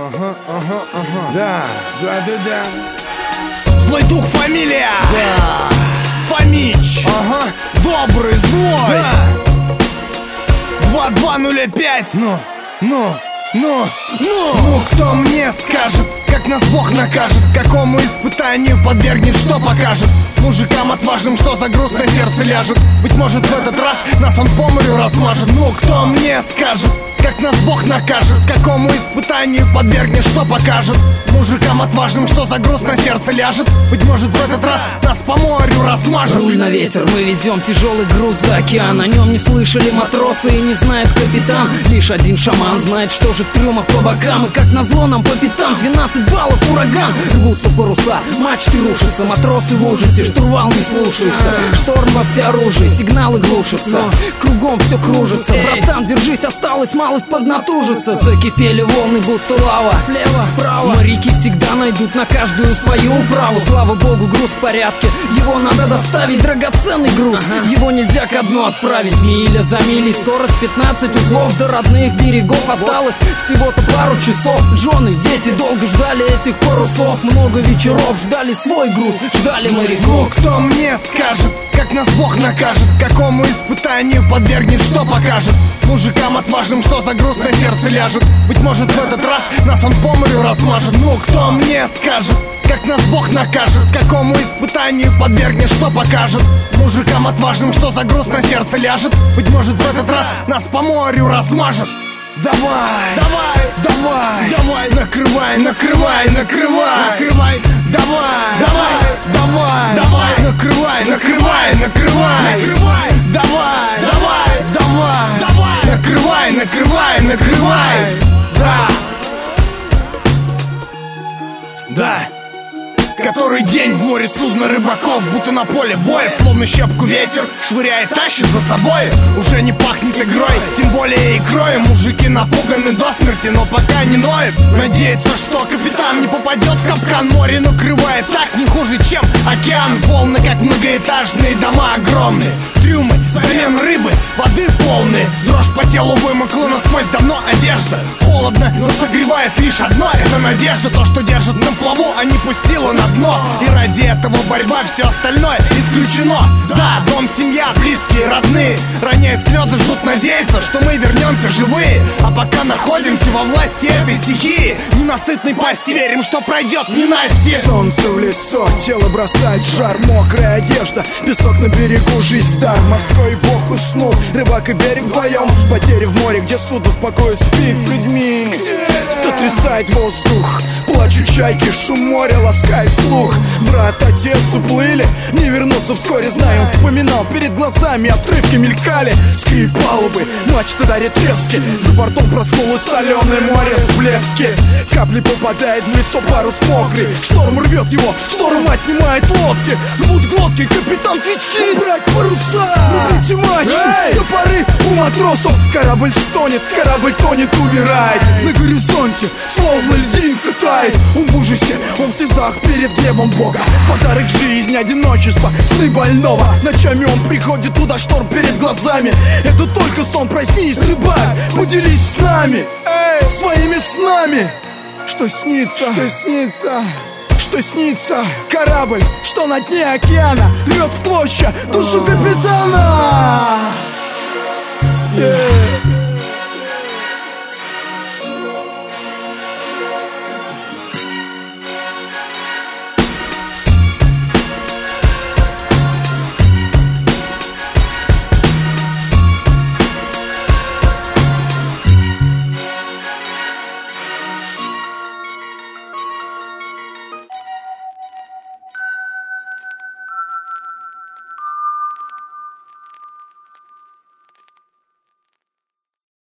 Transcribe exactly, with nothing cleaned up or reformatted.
Ага, ага, ага. Да, да, да, да. Злой дух фамилия. Да. Фомич. Ага. Добрый, злой. Да. два два ноль пять. Ну, ну, ну, ну. Ну, кто мне скажет, как нас Бог накажет, какому испытанию подвергнет, что покажет мужикам отважным, что за груз на сердце ляжет. Быть может, в этот раз нас он по морю размажет. Ну, кто мне скажет, как нас Бог накажет, какому испытанию подвергнет, что покажет мужикам отважным, что за груз на сердце ляжет. Быть может, в этот раз нас по морю размажет. Руль на ветер, мы везем тяжелый груз за океан. О нем не слышали матросы и не знает капитан. Лишь один шаман знает, что же в трюмах по бокам. И как назло нам по пятам двенадцать баллов ураган. Рвутся паруса, мачты рушатся, матросы в ужасе, штурвал не слушается. Шторм во всеоружии, сигналы глушатся, кругом все кружится. Братан, держись, осталось малость поднатужиться. Закипели волны, будто лава. Слева, справа, моряки всегда найдут на каждую свою управу. Слава богу, груз в порядке, его надо доставить. Драгоценный груз, его нельзя ко дну отправить. Миля за милей, скорость пятнадцать узлов. До родных берегов осталось всего-то пару часов. Жены, дети долго ждали этих парусов. Много вечеров ждали свой груз, ждали моряков. Ну, кто мне скажет, как нас Бог накажет, какому испытанию подвергнет, что покажет мужикам отважным, что за груз на сердце ляжет. Быть может, в этот раз нас он по морю размажет. Ну, кто мне скажет, как нас Бог накажет, какому испытанию подвергнет, что покажет мужикам отважным, что за груз на сердце ляжет. Быть может, в этот раз нас по морю размажет. Давай, Давай, давай, давай, накрывай, накрывай, накрывай, накрывай. давай, Давай, давай, давай, накрывай, накрывай, накрывай, накрывай. давай, Давай, давай, давай, накрывай, накрывай, накрывай, да, да. который день в море судно рыбаков, будто на поле боя, словно щепку ветер швыряет, тащит за собой. Уже не пахнет игрой, тем более икрой. Мужики напуганы до смерти, но пока не ноют. Надеется, что капитан не попадет в капкан. Море накрывает так, не хуже, чем океан. Волны, как многоэтажные дома огромные. Трюмы, замен рыбы, воды полные. Дрожь по телу вымокла насквозь, давно одежда. Холодно, но согревает лишь одно, это надежда. То, что держит на плаву, а не пустила на дно. И ради этого борьба, все остальное исключено. Да, дом, семья, близкие, родные роняют слезы, ждут, надеются, что мы вернемся живые. А пока находимся во власти этой стихии, ненасытной пасти верим, что пройдет ненастье. Солнце в лицо, тело бросает жар, мокрая одежда, песок на берегу, жизнь в дар. Морской бог уснул, рыбак и берег вдвоем. Потери в море, где судно в покое спит с людьми. Сотрясает воздух, плачут чайки, шум моря ласкает слух. Брат, отец уплыли, не вернуться вскоре, знаю. Он вспоминал, перед глазами отрывки мелькали. Скрип палубы, мачта дарит трески. За бортом проснулось соленое море всплески. Капли попадает в лицо, парус мокрый. Шторм рвет его, шторм отнимает лодки. Рвут глотки, капитан кричит: брать паруса, рубите мачты, топоры у матросов. Корабль стонет, корабль тонет, умирает. На горизонте, словно льдинка тает. Он в ужасе, он в слезах перед гневом Бога. Подарок жизни, одиночество, сны больного. Ночами он приходит туда, шторм перед глазами. Это только сон, проснись, рыбак, поделись с нами, эй, своими снами. Что снится, что снится, что снится. Корабль, что на дне океана, рвет в клочья душу капитана.